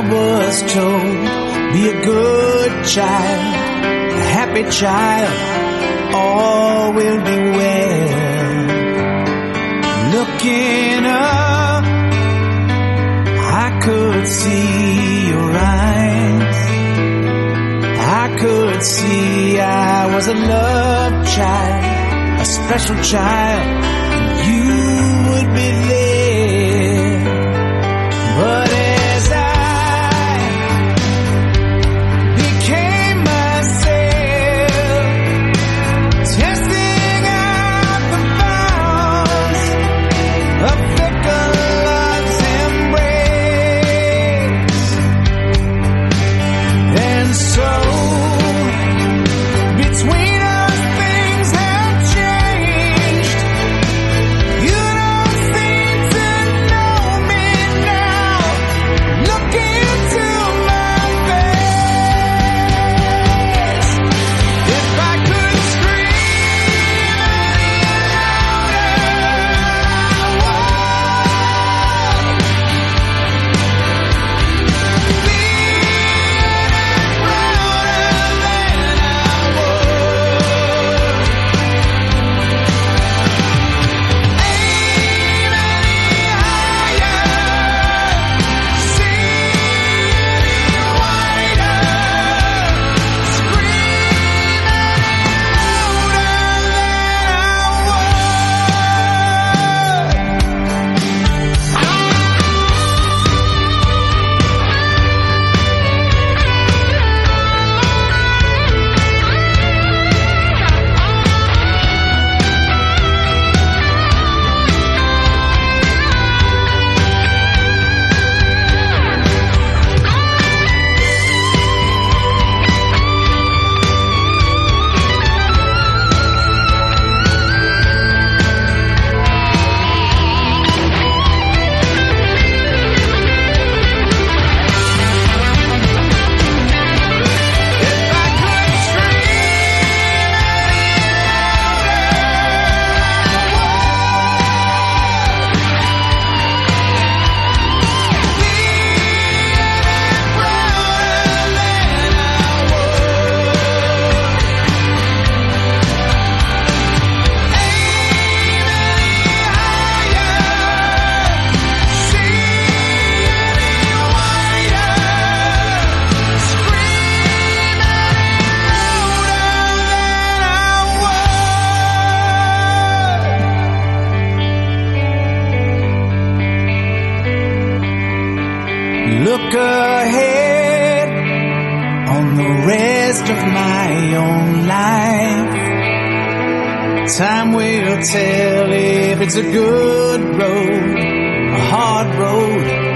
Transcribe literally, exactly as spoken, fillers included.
was told, be a good child, a happy child, all will be well. Looking up, I could see your eyes. I could see I was a loved child, a special child, and you would be there. But as I became myself, testing out the bounds of fickle love's embrace, and so between us things have changed. You don't seem to know me now. Look into my face. If I could scream any louder, be any prouder than I would. Aim any higher, see any wider, scream look ahead on the rest of my own life. Time will tell if it's a good road, a hard road,